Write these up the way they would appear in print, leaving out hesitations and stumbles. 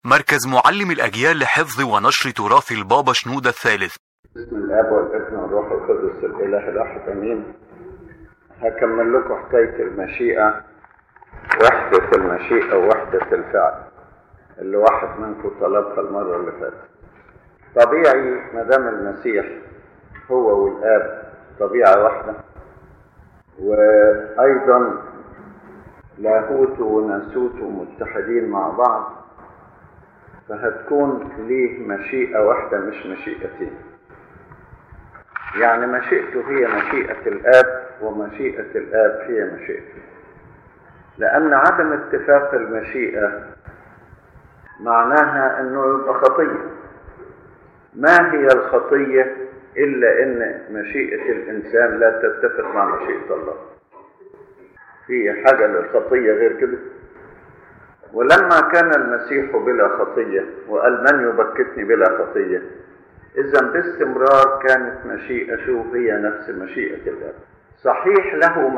مركز معلم الأجيال لحفظ ونشر تراث البابا شنودة الثالث. بسم الاب والابن والروح القدس الاله الواحد امين. هكمل لكم حكايه المشيئه، وحده المشيئه ووحده الفعل اللي واحد منكم طلبها المره اللي فاتت. طبيعي ما دام المسيح هو والاب طبيعه واحده، وايضا لاهوت وناسوت متحدين مع بعض، فهتكون ليه مشيئة واحدة مش مشيئتين. يعني مشيئته هي مشيئة الآب، ومشيئة الآب هي مشيئته. لأن عدم اتفاق المشيئة معناها أنه يبقى خطية. ما هي الخطية إلا أن مشيئة الإنسان لا تتفق مع مشيئة الله؟ في حاجة للخطية غير كده؟ ولما كان المسيح بلا خطية وقال من يبكتني بلا خطية، إذن باستمرار كانت مشيئته هي نفس مشيئة الآب. صحيح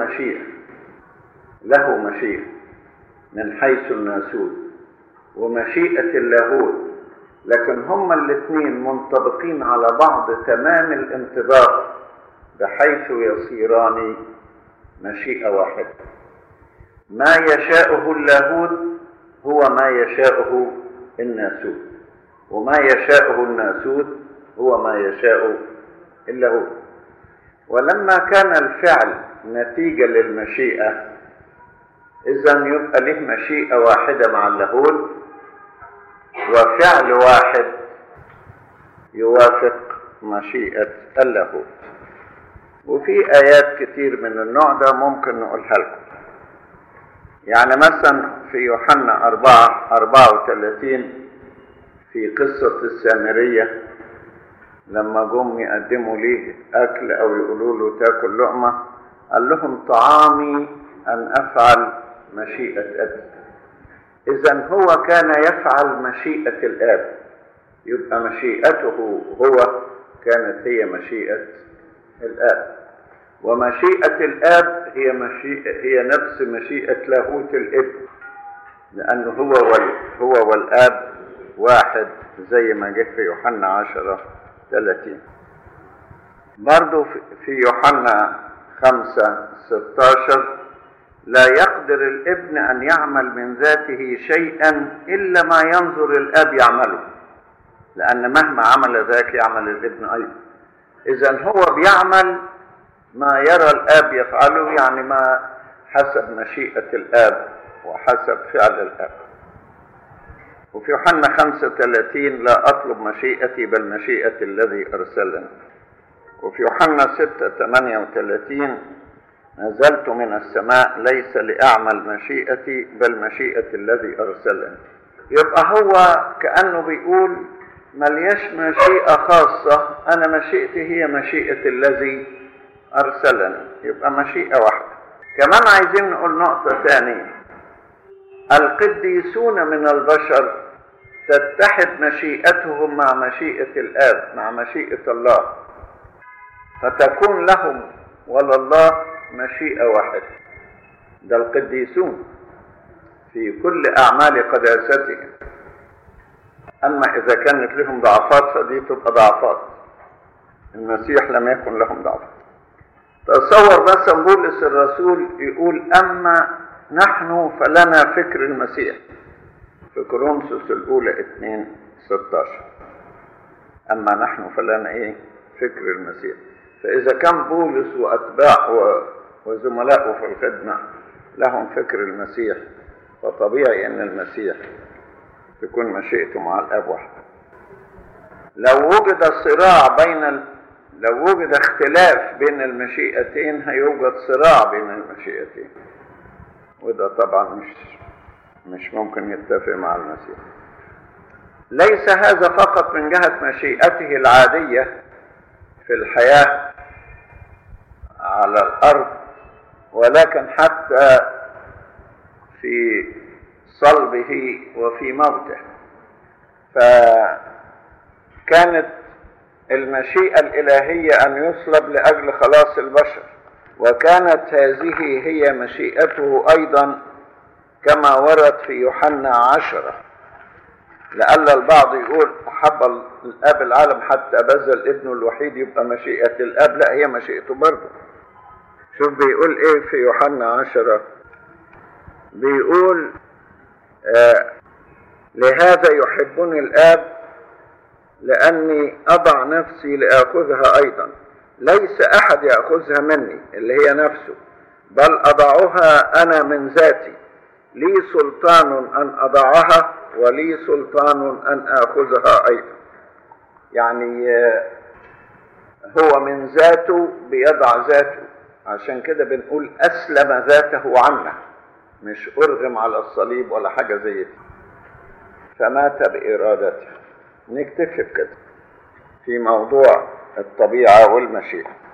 له مشيئة من حيث الناسوت ومشيئة اللاهوت، لكن هما الاثنين منطبقين على بعض تمام الانطباق بحيث يصيران مشيئة واحدة. ما يشاءه اللاهوت هو ما يشاءه الناسوت، وما يشاءه الناسوت هو ما يشاء اللاهوت. ولما كان الفعل نتيجة للمشيئة، إذن يبقى له مشيئة واحدة مع اللاهوت، وفعل واحد يوافق مشيئة اللاهوت. وفي آيات كتير من النوع ده ممكن نقولها لكم. يعني مثلا في يوحنا 4:34 في قصة السامرية، لما جم يقدموا ليه أكل أو يقولوا له تاكل لقمة، قال لهم طعامي أن أفعل مشيئة أبي. إذن هو كان يفعل مشيئة الآب، يبقى مشيئته هو كانت هي مشيئة الآب، ومشيئة الآب هي نفس مشيئة لاهوت الابن، لأنه هو والآب واحد، زي ما جه في يوحنا 10:30. برضو في يوحنا 5:16 لا يقدر الابن أن يعمل من ذاته شيئا إلا ما ينظر الآب يعمله، لأن مهما عمل ذاك يعمل الابن أيضا. إذن هو بيعمل ما يرى الآب يفعله، يعني ما حسب مشيئة الآب وحسب فعل الآب. وفي يوحنا 5:30 لا أطلب مشيئتي بل مشيئة الذي أرسلني. وفي يوحنا 6:38 نزلت من السماء ليس لأعمل مشيئتي بل مشيئة الذي أرسلني. يبقى هو كأنه بيقول مليش مشيئة خاصة، أنا مشيئتي هي مشيئة الذي أرسلني، يبقى مشيئة واحدة. كمان عايزين نقول نقطة ثانية، القديسون من البشر تتحد مشيئتهم مع مشيئة الآب، مع مشيئة الله، فتكون لهم ولله مشيئة واحدة. ده القديسون في كل أعمال قداستهم. أما إذا كانت لهم ضعفات فدي تبقى ضعفات، المسيح لم يكن لهم ضعفات. تصور مثلا بولس الرسول يقول أما نحن فلنا فكر المسيح في كورنثوس الأولى 2:16. أما نحن فلنا فكر المسيح. فإذا كان بولس وأتباعه وزملائه في الخدمة لهم فكر المسيح، فطبيعي أن المسيح تكون مشيئته مع الآب واحدة. لو وجد اختلاف بين المشيئتين هيوجد صراع بين المشيئتين، وده طبعا مش ممكن يتفق مع المسيح. ليس هذا فقط من جهة مشيئته العادية في الحياة على الأرض، ولكن حتى في صلبه وفي موته. فكانت المشيئة الإلهية أن يصلب لأجل خلاص البشر، وكانت هذه هي مشيئته أيضا كما ورد في يوحنا 10 لأن البعض يقول أحب الأب العالم حتى بذل ابنه الوحيد، يبقى مشيئة الأب. لا، هي مشيئته برضه. شوف بيقول إيه في يوحنا 10، بيقول لهذا يحبني الآب لأني أضع نفسي لآخذها أيضا، ليس أحد يأخذها مني اللي هي نفسه، بل أضعها أنا من ذاتي، لي سلطان أن أضعها ولي سلطان أن آخذها أيضا. يعني هو من ذاته بيضع ذاته، عشان كده بنقول أسلم ذاته عنا، مش أرغم على الصليب ولا حاجة زي دي، فمات بإرادته. نكتفي بكده في موضوع الطبيعة والمشيئة.